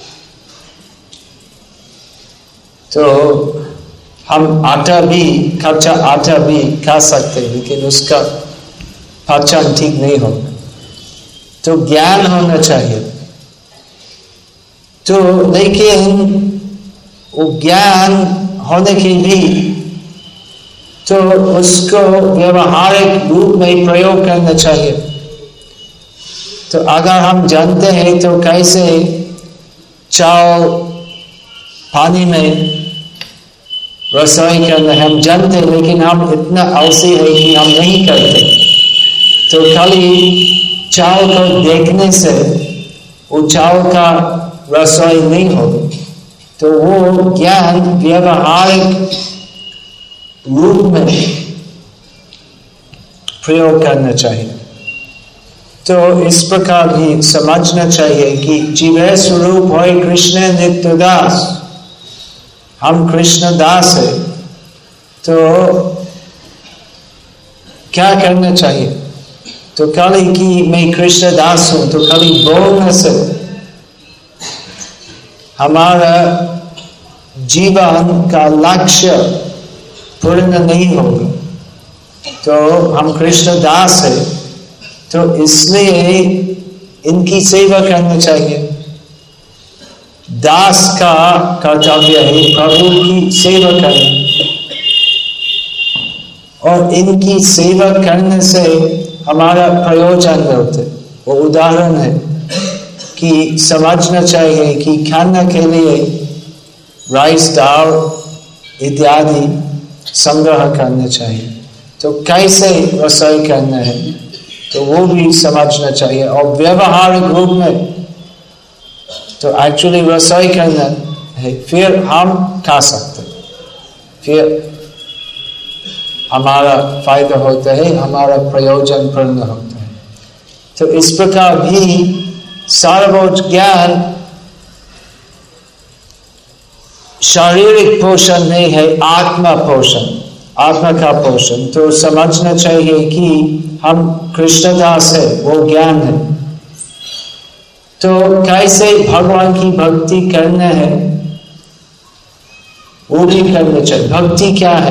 तो हम आटा भी, कच्चा आटा भी खा सकते, लेकिन उसका पाचन ठीक नहीं होगा। तो ज्ञान होना चाहिए। तो लेकिन वो ज्ञान होने के भी तो उसको व्यवहारिक रूप में प्रयोग करना चाहिए। तो अगर हम जानते हैं तो कैसे चावल पानी में रसोई करना हम जानते, लेकिन हम इतना आलसी है कि हम नहीं करते। तो खाली चावल को देखने से वो चावल का रसोई नहीं होगा। तो वो ज्ञान व्यवहारिक रूप में प्रयोग करना चाहिए। तो इस प्रकार भी समझना चाहिए कि जीवे स्वरूप होय कृष्ण नित्य दास, हम कृष्ण दास है। तो क्या करना चाहिए? तो खाली कि मैं कृष्ण दास हूं तो खाली बोलने से हमारा जीवन का लक्ष्य पूर्ण नहीं होगा। तो हम कृष्ण दास है तो इसलिए इनकी सेवा करनी चाहिए। दास का कर्तव्य है प्रभु की सेवा करना, और इनकी सेवा करने से हमारा प्रयोजन होते। वो उदाहरण है कि समझना चाहिए कि खाना के लिए राइस दाल इत्यादि संग्रह करना चाहिए। तो कैसे रसोई करना है तो वो भी समझना चाहिए। और व्यवहारिक रूप में तो एक्चुअली रसोई करना है, फिर हम खा सकते, फिर हमारा फायदा होता है, हमारा प्रयोजन पूर्ण होता है। तो इस प्रकार भी सर्वोच्च ज्ञान शारीरिक पोषण नहीं है, आत्मा पोषण, आत्मा का पोषण। तो समझना चाहिए कि हम कृष्णदास है, वो ज्ञान है। तो कैसे भगवान की भक्ति करना है वो भी करना चाहिए। भक्ति क्या है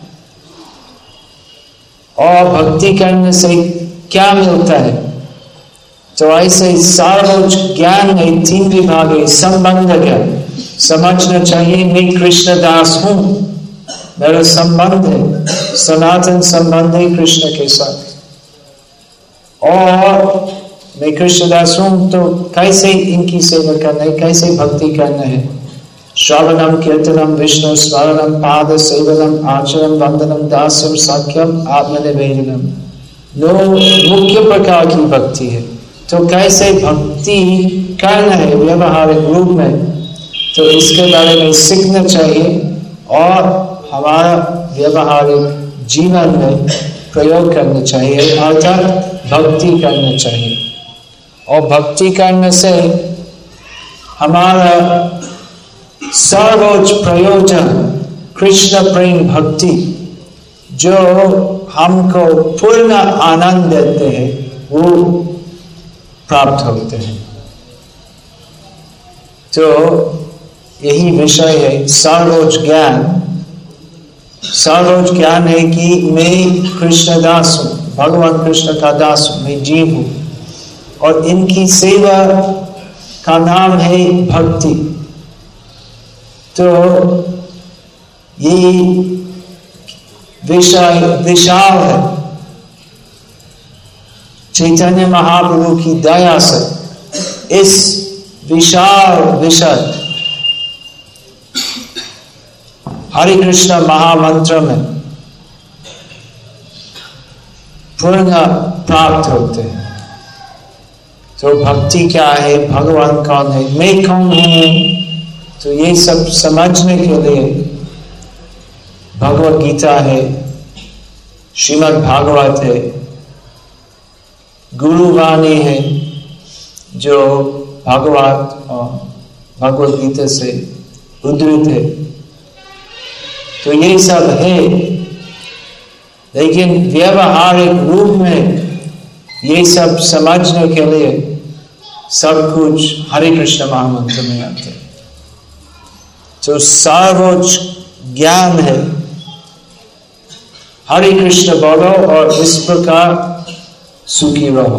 और भक्ति करने से क्या मिलता है? तो ऐसे सर्वोच्च ज्ञान में तीन विभाग है। संबंध ज्ञान, समझना चाहिए मैं कृष्णदास हूं, मेरा संबंध है, सनातन संबंध है कृष्ण के साथ, और मैं कृष्णदास हूं तो कैसे इनकी सेवा करना है, कैसे भक्ति करना है। श्रवणम कीर्तनम विष्णु स्मरणम पाद सेवनम आचरण वंदनम दास्यम सख्यम आत्मनिवेदनम, नो मुख्य प्रकार की भक्ति है। तो कैसे भक्ति करना है व्यवहारिक रूप में, तो इसके बारे में सीखना चाहिए और हमारा व्यवहारिक जीवन में प्रयोग करना चाहिए, अर्थात भक्ति करना चाहिए। और भक्ति करने से हमारा सर्वोच्च प्रयोजन कृष्ण प्रेम भक्ति, जो हमको पूर्ण आनंद देते हैं, वो प्राप्त होते हैं। तो यही विषय है सर्वोच्च ज्ञान। सर्वोच्च ज्ञान है कि मैं कृष्ण दास हूं, भगवान कृष्ण का दास हूं, मैं जीव हूं, और इनकी सेवा का नाम है भक्ति। तो ये विषय विशाल है। चैतन्य महाप्रभु की दया से इस विशाल विषय हरे कृष्ण महामंत्र में पूर्ण प्राप्त होते हैं। तो भक्ति क्या है, भगवान कौन है, मैं कौन हूं, तो ये सब समझने के लिए भगवत गीता है, श्रीमद् भागवत है, गुरुवाणी है जो भागवत और भगवत गीता से उद्धृत है। तो ये सब है, लेकिन व्यवहारिक रूप में ये सब समझने के लिए सब कुछ हरे कृष्ण महामंत्र में आते हैं। तो सर्वोच्च ज्ञान है हरे कृष्ण बोलो और इस प्रकार सुखी रहो।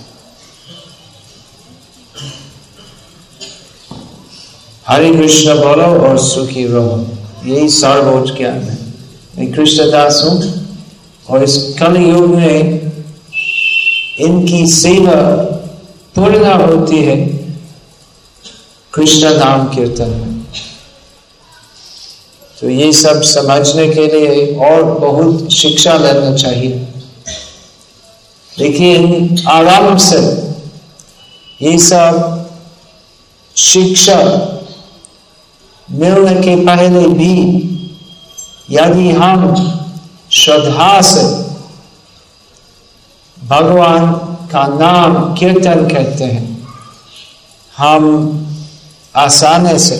हरे कृष्ण बोलो और सुखी रहो, यही सर्वोच्च ज्ञान है। मैं कृष्णदास हूं और इस कलयुग में इनकी सेवा पूर्ण होती है कृष्ण नाम कीर्तन में। तो ये सब समझने के लिए और बहुत शिक्षा लेना चाहिए, लेकिन आराम से ये सब शिक्षा मिलने के पहले भी यदि हम श्रद्धा से भगवान का नाम कीर्तन करते हैं, हम आसानी से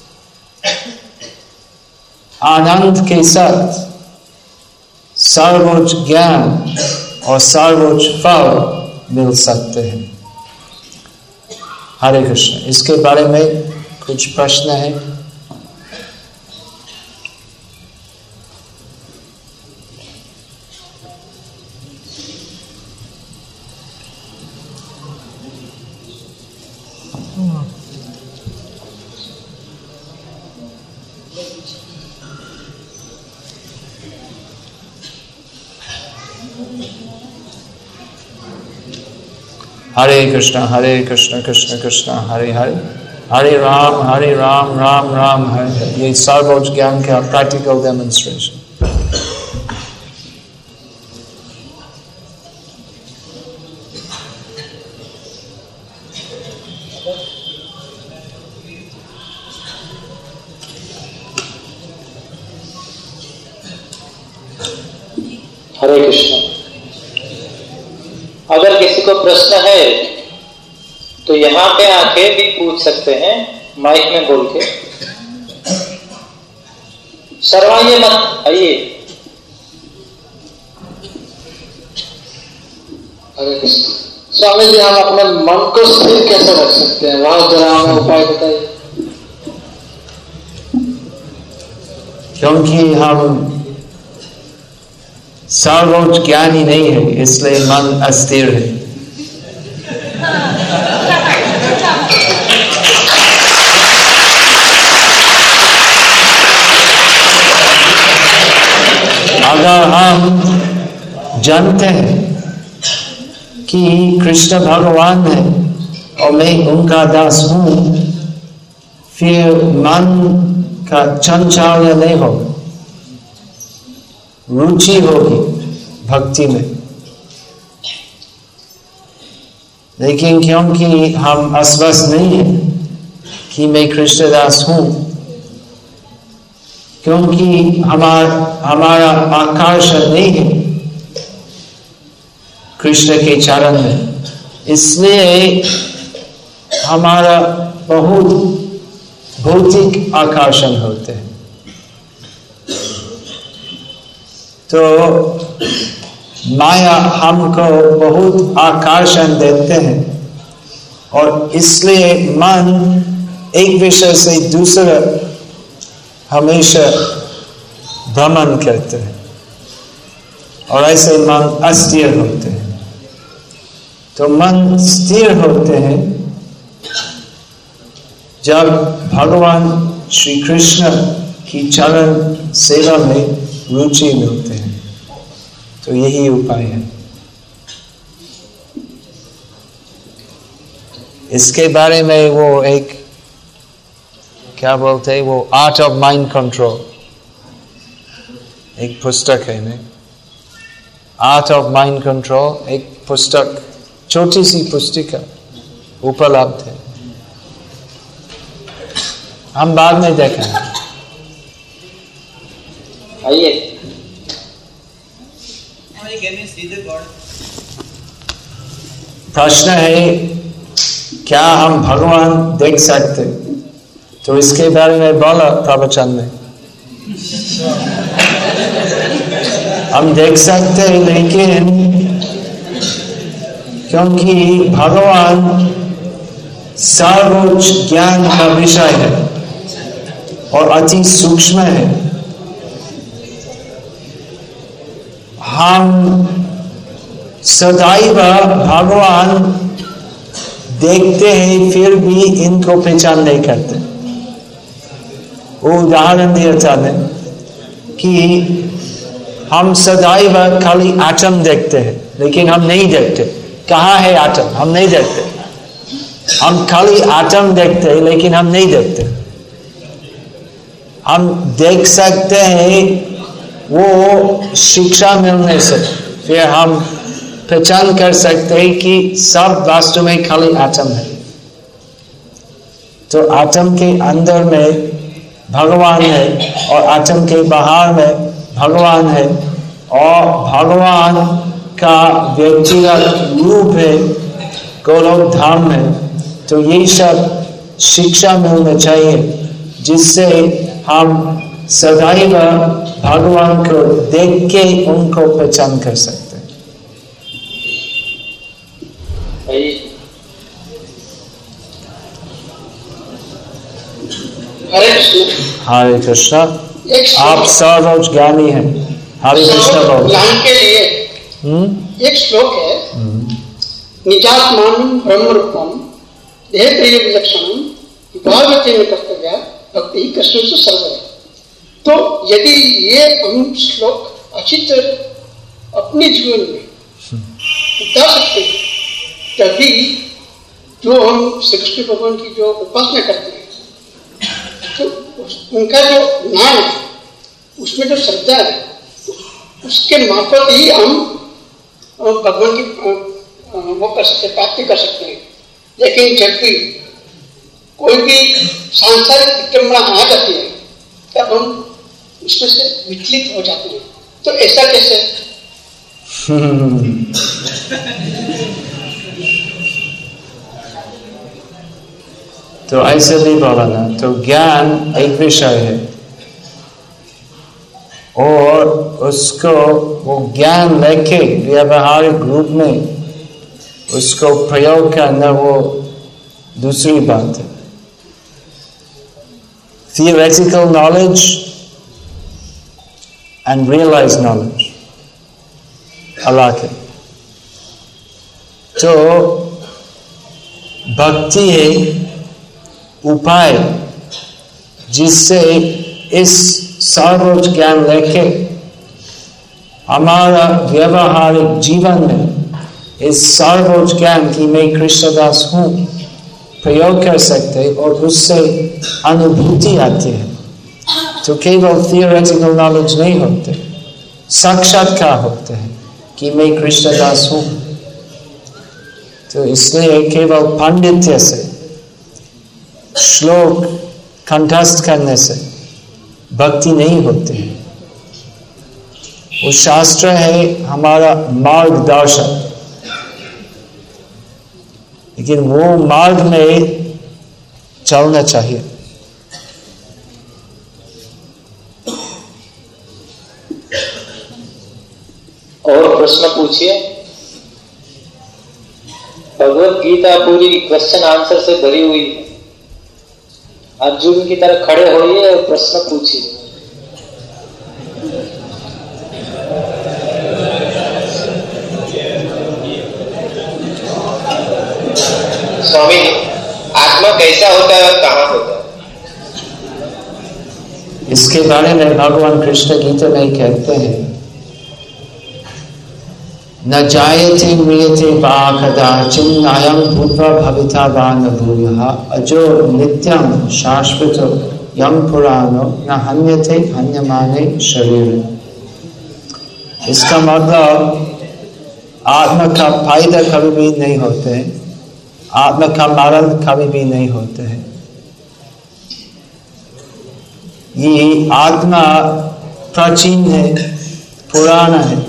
आनंद के साथ सर्वोच्च ज्ञान और सर्वोच्च फल मिल सकते हैं। हरे कृष्ण। इसके बारे में कुछ प्रश्न है? हरे कृष्णा हरे कृष्णा कृष्ण कृष्ण हरे हरे, हरे राम हरे राम राम राम हरे हरे। ये सर्वोच्च ज्ञान का प्रैक्टिकल डेमोन्स्ट्रेशन। हरे कृष्ण। अगर किसी को प्रश्न है तो यहाँ पे आके भी पूछ सकते हैं, माइक में बोल के। शर्माइए मत, आइए। हरे कृष्ण। स्वामी जी, हम अपने मन को स्थिर कैसे रख सकते हैं, वहां जरा हमें उपाय बताइए। क्योंकि हम सर्वोच्च ज्ञानी नहीं है, इसलिए मन अस्थिर है। अगर हम जानते हैं कि कृष्ण भगवान है और मैं उनका दास हूं, फिर मन का चंचल नहीं होगा, रुचि होगी भक्ति में। लेकिन क्योंकि हम अस्वस्थ नहीं है कि मैं कृष्णदास हूं, क्योंकि हमारा हमारा आकर्षण नहीं है कृष्ण के चरण में, इसलिए हमारा बहुत भौतिक आकर्षण होते हैं। तो माया हमको बहुत आकर्षण देते हैं और इसलिए मन एक विषय से दूसरा हमेशा भ्रमण करते हैं और ऐसे मन अस्थिर होते हैं। तो मन स्थिर होते हैं जब भगवान श्री कृष्ण की चरण सेवा में रुचि मिलते हैं। तो यही उपाय है। इसके बारे में वो एक क्या बोलते हैं, वो आर्ट ऑफ माइंड कंट्रोल एक पुस्तक है ना, आर्ट ऑफ माइंड कंट्रोल एक पुस्तक, छोटी सी पुस्तिका उपलब्ध है, हम बाद में देखेंगे। आइए। प्रश्न है क्या हम भगवान देख सकते? तो इसके बारे में बोला प्रवचन में, हम देख सकते हैं, लेकिन क्योंकि भगवान सर्वोच्च ज्ञान का विषय है और अति सूक्ष्म है, हम सदैव भगवान देखते हैं फिर भी इनको पहचान नहीं करते। वो उदाहरण दिया जाने कि हम सदैव खाली आटम देखते हैं लेकिन हम नहीं देखते कहाँ है आटम, हम नहीं देखते। हम खाली आटम देखते हैं लेकिन हम नहीं देखते। हम देख सकते हैं वो शिक्षा मिलने से फिर हम पहचान कर सकते हैं कि सब वास्तव में खाली एटम है। तो एटम के अंदर में भगवान है और एटम के बाहर में भगवान है और भगवान का व्यक्तिगत रूप है गोलोक धाम में। तो ये सब शिक्षा मिलना चाहिए जिससे हम सदैव भगवान को देख के उनको पहचान कर सकते हैं। हरे कृष्ण। हरे कृष्ण। आप सर्वोच्च ज्ञानी हैं। हरे कृष्ण बोल। ज्ञान के लिए एक श्लोक है, निजात्मानं ब्रह्म रूपम देह प्रिय विलक्षणम भागवते में कर्तव्य भक्ति कृष्ण सर्व। तो यदि ये हम श्लोक अच्छी तरह अपने जीवन में उतार सकते हैं तभी जो हम श्री कृष्ण भगवान की जो उपासना करते हैं तो उनका जो नाम है उसमें जो श्रद्धा है उसके मार्फत ही हम भगवान की वो कर सकते प्राप्ति कर सकते हैं। लेकिन जब भी कोई भी सांसारिक विडंबना आ जाती है तब हम उसमें से विचलित हो जाते हैं। तो ऐसा कैसे? तो ऐसे नहीं बोला ना। तो ज्ञान एक विषय है और उसको वो ज्ञान लेके व्यवहारिक रूप में उसको प्रयोग करना वो दूसरी बात है। Theoretical knowledge and realized knowledge अलग है। तो भक्ति है उपाय जिससे इस सर्वोच्च ज्ञान लेके हमारा व्यवहारिक जीवन में इस सर्वोच्च ज्ञान की मैं कृष्णदास हूँ प्रयोग कर सकते और उससे अनुभूति आती है। तो केवल थियोरेटिकल नॉलेज नहीं होते, साक्षात्कार होते हैं कि मैं कृष्णदास हूँ। तो इसलिए केवल पांडित्य से श्लोक कंठस्थ करने से भक्ति नहीं होती है। वो शास्त्र है हमारा मार्गदर्शक, लेकिन वो मार्ग में चलना चाहिए। और प्रश्न पूछिए। भगवत गीता पूरी क्वेश्चन आंसर से भरी हुई है। अर्जुन की तरह खड़े होइए और प्रश्न पूछिए। स्वामी जी, आत्मा कैसा होता है और कहाँ होता है? इसके बारे में भगवान कृष्ण गीता में कहते हैं, न जायते म्रियते वा कदाचित् नायं भूत्वा भविता वा न भूयः अजो नित्यं शाश्वतो यं पुराणो न हन्यते हन्यमाने शरीरे। इसका मतलब आत्मा का फायदा कभी भी नहीं होते हैं, आत्मा का मरण कभी भी नहीं होते हैं। ये आत्मा प्राचीन है, पुराना है,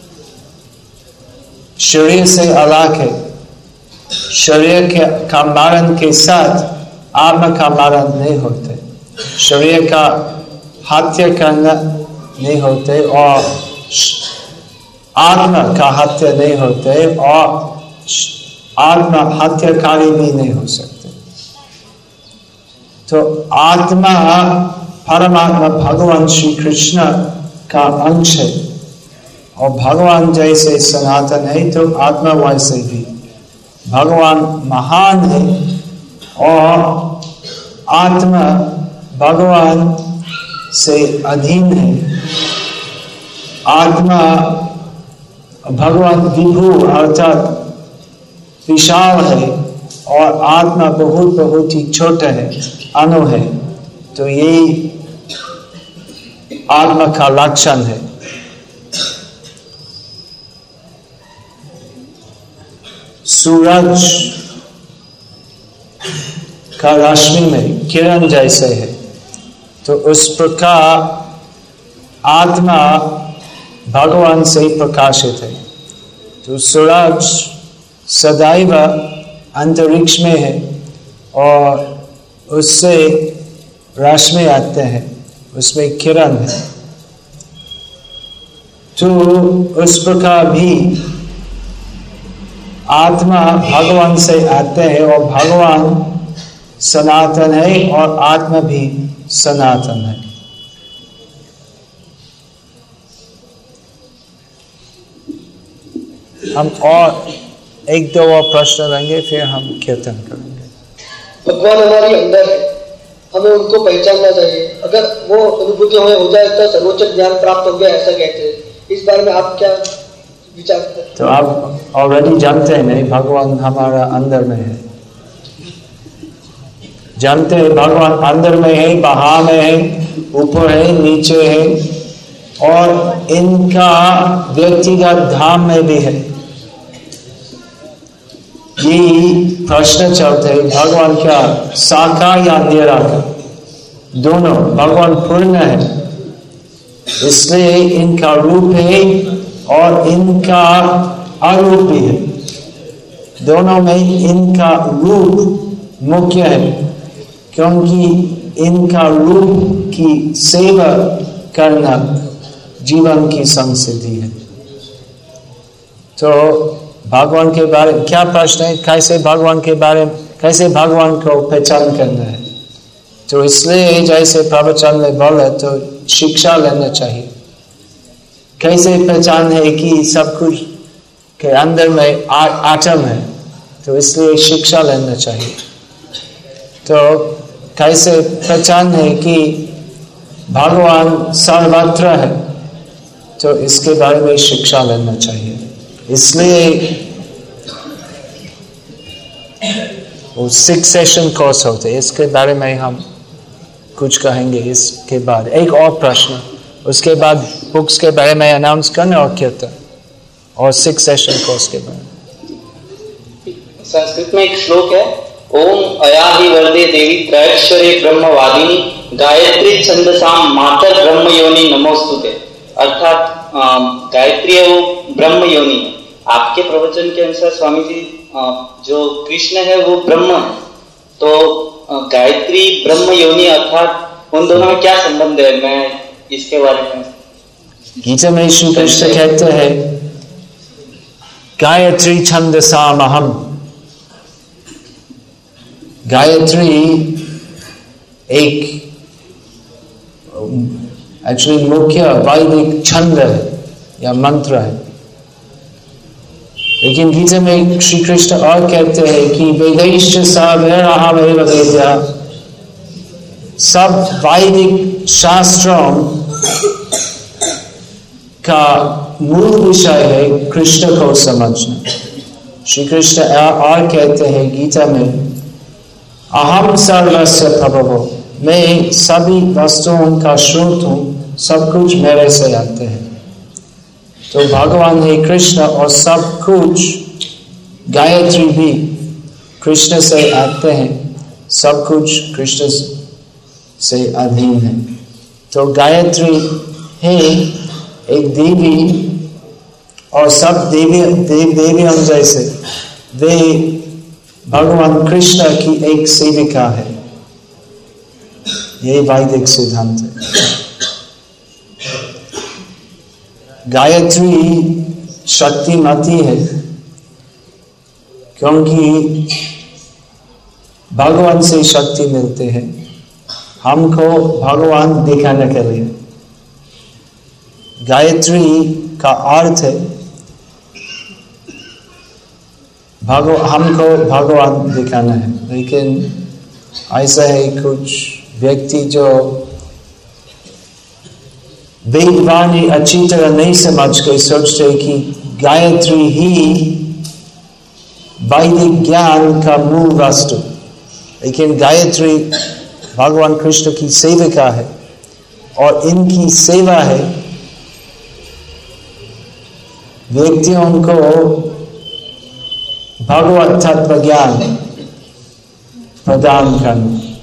शरीर से अलग है। शरीर के का मरण के साथ आत्मा का मरण नहीं होते, शरीर का हत्या करना नहीं होते और आत्मा का हत्या नहीं होते और आत्मा हत्याकारी भी नहीं हो सकते। तो आत्मा परमात्मा भगवान श्री कृष्ण का अंश है और भगवान जैसे सनातन है तो आत्मा वैसे भी। भगवान महान है और आत्मा भगवान से अधीन है। आत्मा भगवान विभु अर्थात विशाल है और आत्मा बहुत बहुत ही छोटा है, अणु है। तो ये आत्मा का लक्षण है। सूरज का रश्मि में किरण जैसे है, तो उस प्रकार आत्मा भगवान से प्रकाशित है। तो सूरज सदैव अंतरिक्ष में है और उससे रश्मि आते हैं, उसमें किरण है। तो उस प्रकार भी आत्मा भगवान से आते हैं और भगवान सनातन है और आत्मा भी सनातन है। हम और एक दो और प्रश्न लेंगे, फिर हम कीर्तन करेंगे। भगवान हमारे अंदर है, हमें उनको पहचानना चाहिए। अगर वो अनुभूति हमें हो जाए तो सर्वोच्च ज्ञान प्राप्त हो गया, ऐसा कहते हैं। इस बारे में आप क्या विचार करते हैं? तो आप ऑलरेडी जानते हैं नहीं, भगवान हमारा अंदर में है। जानते हैं भगवान अंदर में है, बाहर में है, ऊपर है, नीचे है और इनका व्यक्तिगत धाम में भी है। ये प्रश्न चलते हैं भगवान क्या साकार या निराकार? दोनों। भगवान पूर्ण है, इसलिए इनका रूप है और इनका अरूप भी है। दोनों में इनका रूप मुख्य है, क्योंकि इनका रूप की सेवा करना जीवन की संसिद्धि है। तो भगवान के बारे में क्या प्रश्न है? कैसे भगवान के बारे में, कैसे भगवान को पहचान करना है? तो इसलिए जैसे प्रवचन में बोले तो शिक्षा लेना चाहिए। कैसे पहचान है कि सब कुछ के अंदर में आत्म है, तो इसलिए शिक्षा लेना चाहिए। तो कैसे पहचान है कि भगवान सर्वत्र है, तो इसके बारे में शिक्षा लेना चाहिए। इसलिए वो सिक्स सेशन कोर्स होते हैं, इसके बारे में हम कुछ कहेंगे। इसके बाद एक और प्रश्न, उसके बाद बुक्स के बारे में अनाउंस करना और कीर्तन और सिक्स सेशन कोर्स के बारे में। संस्कृत में एक श्लोक है, ओम अयाहि वर्दे देवी त्रैक्षरे ब्रह्मवादिनी गायत्री छंदसाम मातर ब्रह्म योनि नमोस्तुते। अर्थात गायत्री है वो ब्रह्म योनि है। आपके प्रवचन के अनुसार स्वामी जी जो कृष्ण है वो ब्रह्म है, तो गायत्री ब्रह्म योनि अर्थात उन दोनों में क्या संबंध है? मैं इसके बारे में गीता में श्री कृष्ण कहते हैं गायत्री छंदसाम अहम। गायत्री एक एक्चुअली मुख्य वैदिक छंद है या मंत्र है, लेकिन गीता में श्री कृष्ण और कहते हैं कि वेदैश्च साधनमेव वेद्या, सब वैदिक शास्त्रों का मूल विषय है कृष्ण को समझना। श्री कृष्ण और कहते हैं गीता में अहम सर्वस्य प्रभवो, मैं सभी वस्तुओं का स्रोत हूं, सब कुछ मेरे से आते हैं। तो भगवान है कृष्ण और सब कुछ, गायत्री भी कृष्ण से आते हैं, सब कुछ कृष्ण से अधीन है। तो गायत्री है एक देवी और सब देवी देव देवियों जैसे वे भगवान कृष्ण की एक सेविका है। यही वैदिक सिद्धांत है। गायत्री शक्तिमती है क्योंकि भगवान से शक्ति मिलते हैं हमको भगवान दिखाने के लिए। गायत्री का अर्थ है भगव हमको भगवान दिखाना है, लेकिन ऐसा है कुछ व्यक्ति जो वेदवाणी अच्छी तरह नहीं समझ के सोचते कि गायत्री ही वैदिक ज्ञान का मूल वस्तु, लेकिन गायत्री भगवान कृष्ण की सेविका है और इनकी सेवा है व्यक्तियों को भगवत तत्व ज्ञान प्रदान करना।